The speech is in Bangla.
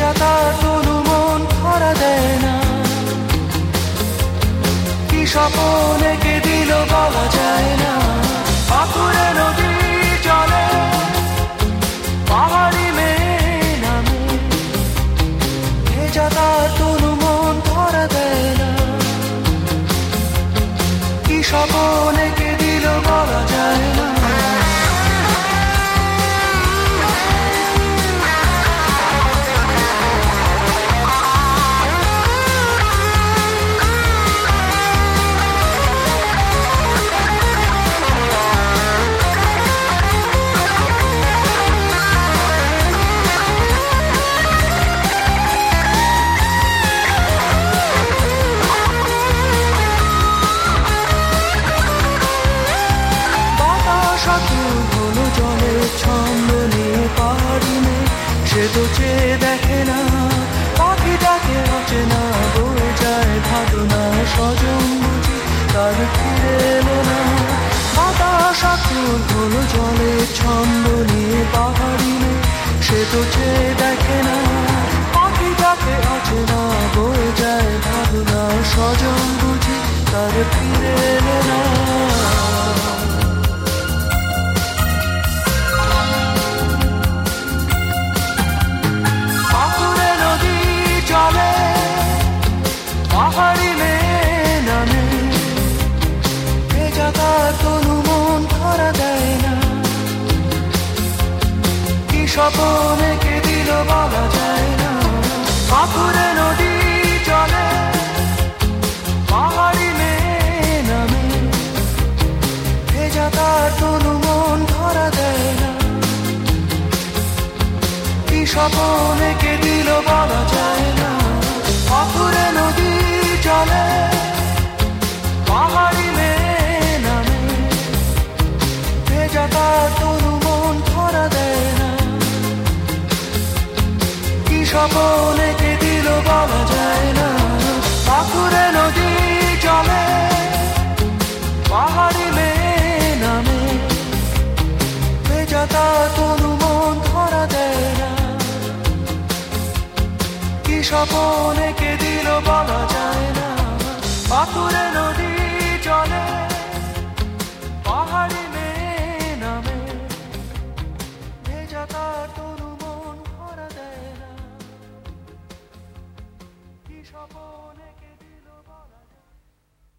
ভেজা তার তনু মন ধরা দেয় না, কি স্বপ্ন এঁকে দিল বলা যায় না। পাথুরে নদী চলে, পাহাড়ি মেয়ে নামে, ভেজা তার তনু মন ধরা দেয় না, কি স্বপ্ন এঁকে দিল বলা যায় না। হলো জলের ছন্দ নিয়ে পাহাড়ি মেয়ে, সে তো চেয়ে দেখে না, পাখিটাকে অচেনা, বয়ে যায় ভাবনা স্বজন বুঝি তার ফিরে এলো না। বাতাস আকুল হলো জলের ছন্দ নিয়ে পাহাড়ি মেয়ে, সে তো চেয়ে দেখে না, পাখিটাকে অচেনা, বয়ে যায় ভাবনা স্বজন বুঝি তার ফিরে এলো না। পাহাড়ি মেয়ে নামে, ভেজা তার তনু মন ধরা দেয় না, কি স্বপ্ন এঁকে দিল বলা যায় না। পাথুরে নদী চলে, পাহাড়ি মেয়ে নামে, ভেজা তার তনু মন ধরা দেয় না, কি স্বপ্ন এঁকে দিল বলা যায় না। পাথুরে নদী চলে, পাহাড়ি মেয়ে নামে, ভেজা তার তনু মন ধরা দেয় না, কি স্বপ্ন এঁকে দিল বলা যায় না। পাথুরে নদী চলে, পাহাড়ি মেয়ে নামে, ভেজা তার তনু মন ধরা দেয় না, কি স্বপ্ন এঁকে দিল বলা যায় না। পাথুরে নদী চলে, পাহাড়ি মেয়ে নামে, ভেজা তার তনু মন ধরা দেয় না, কি স্বপ্ন